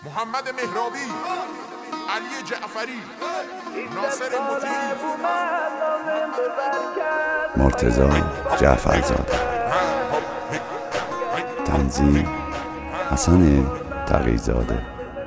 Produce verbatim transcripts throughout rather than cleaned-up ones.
محمد مهرابی، علی جعفری، ناصر مطیعی، مرتضی جعفرزاده. تنظیم حسن تقی‌زاده.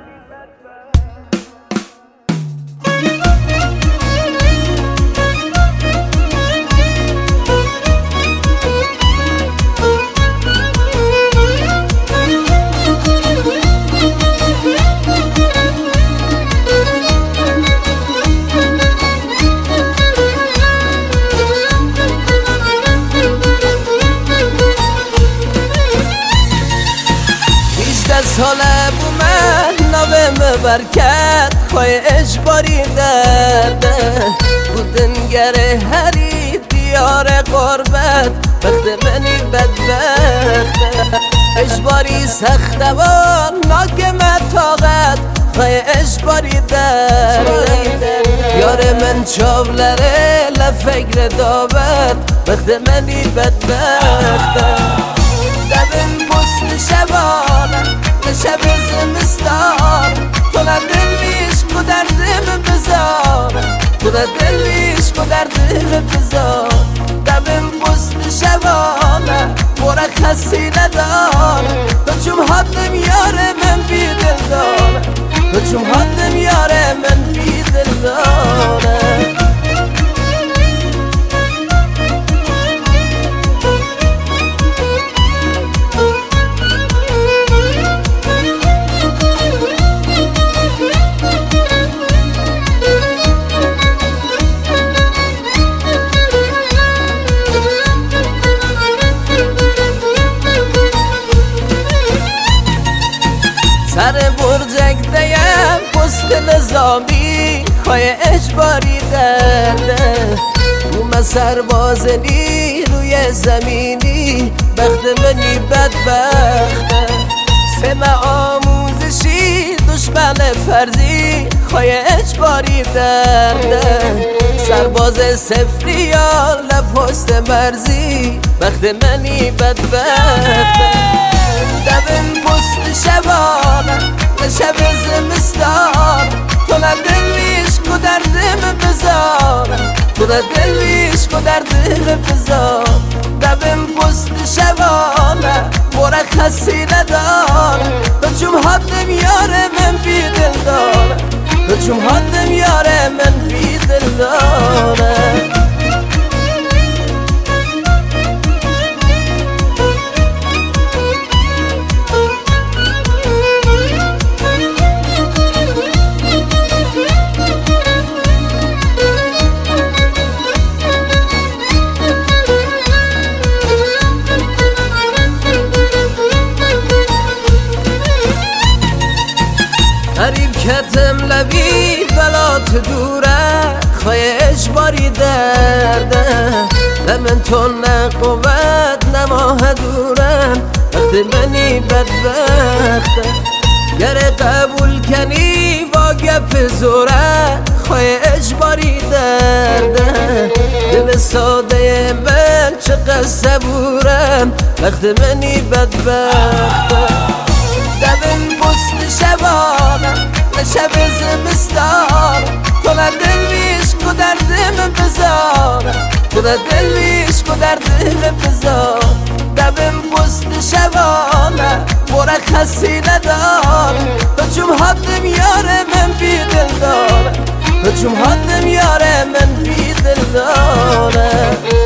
ساله بومه نوه برکت خواه اجباری درده بودن گره هری دیار قربت وقت منی بدبخته اجباری سخته و ناک مطاقت خواه اجباری درده یار من چاولره لفکر دابت وقت منی بدبخته دبن پست شبانه شب زمستان تو دلویش کو دردم بزار تو دلویش کو دردم بزار دبم پست شبانه مرخصی ندار تو چون حدم یار من بی دل داره تو چون حدم یار من بی دل داره سر برجک دیم پست نظامی خواه اجباری درده اومه سرباز نیروی زمینی بخت منی بدبخته سمه آموزشی دشمن فرضی خواه اجباری درده سرباز سفریال پست مرزی بخت منی بدبخته دبن پست شبانه شب زمستان تو دلویش کو دردم بزار تو دلویش کو دردم بزار دبن پست شبانه مرخصی ندار تو چون حدم یار من بی دل داره تو چون حدم یار من بی دل داره غریب کتم لبی بلات دوره خواه اجباری درده لمن تو نه قوت نه ماه دورم وقت منی بدبخته گر قبول کنی با گپ زوره خواه اجباری درده دل ساده من چقدر صبورم وقت منی بدبخته دبن پست شبانه شب زمستان تو دلویش کو دردم بزار تو دلویش کو دردم بزار دبن پست شبانه مرخصی ندار تو چون حدم یار من بی دل داره تو چون حدم یار من بی دل داره